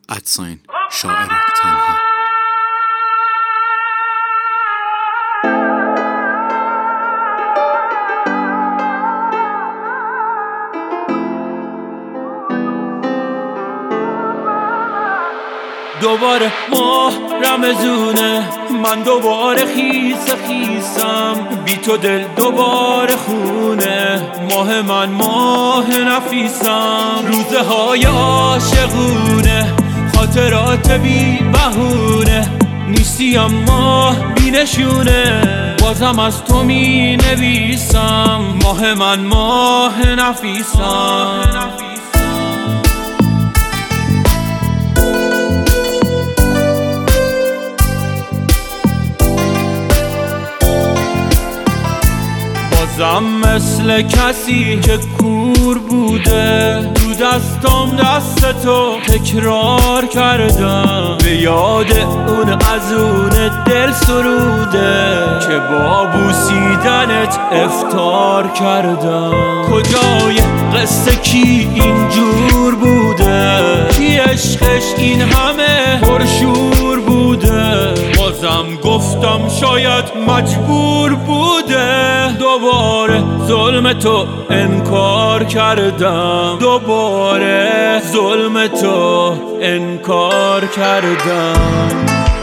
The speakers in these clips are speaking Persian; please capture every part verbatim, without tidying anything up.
ادساین شاعر تنها. دوباره ماه رمزونه، من دوباره خیس خیسم، بی تو دل دوباره خونه، ماه من ماه نفیسم، روزه های عاشقونه، خاطرات بی بهونه، نیستی اما بی نشونه، بازم از تو می نویسم، ماه من ماه نفیسم. بازم مثل کسی که کور بوده، تو دستم دست تو تکرار کردم، به یاد اون از اون دل سروده که با بوسیدنت افطار کردم. کجای قصه کی اینجور بوده، کی عشقش این همه پرشور بوده، بازم گفتم شاید مجبور بوده، دوباره ظلم تو انکار کردم، دوباره ظلم تو انکار کردم.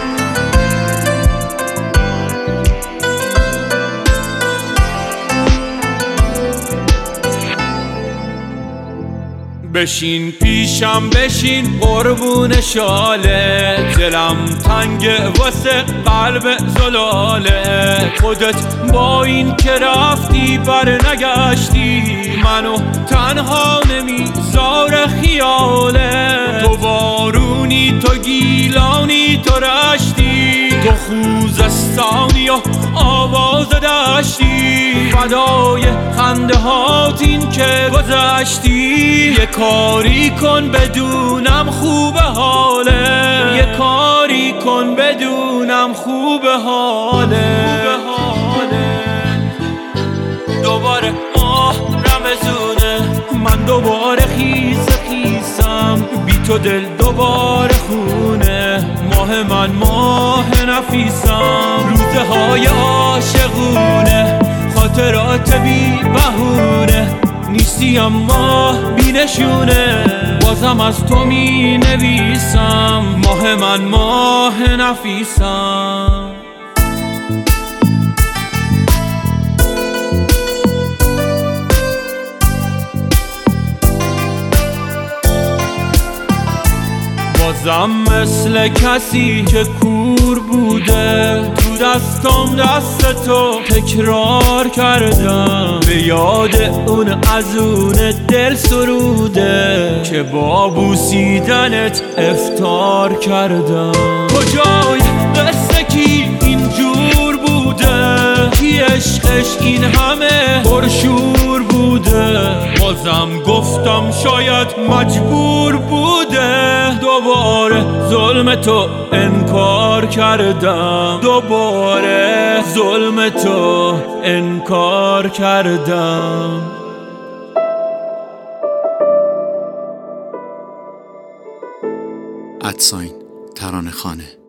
بشین پیشم بشین قربون شاله، دلم تنگ واسه قلب زلاله، خودت با این که رفتی بر نگشتی، منو تنها نمیذاره خیاله، تو بارونی تو گیلانی تو رشتی، تو خوزستانی و آواز دشتی، فدای خنده هات این که گذشتی، یه کاری کن بدونم خوب حاله، یه کاری کن بدونم خوب حاله. دوباره ماه رمزونه، من دوباره خیس خیسم، بی تو دل دوباره خونه، ماه من ماه نفیسم، روزه های عاشقونه، خاطرات بی بهونه، نیستی اما بی نشونه، بازم از تو می نویسم، ماه من ماه نفیسم. بازم مثل کسی که کور بوده، تو دستم دست تو تکرار کردم، به یاد اون از اون دل سروده که با بوسیدنت افطار کردم. کجای قصه کی اینجور بوده، کی عشقش این همه پرشور بوده، بازم گفتم شاید مجبور بوده، دوباره ظلم تو انکار کردم، دوباره ظلم تو انکار کردم. ادساین ترانه‌خوانه.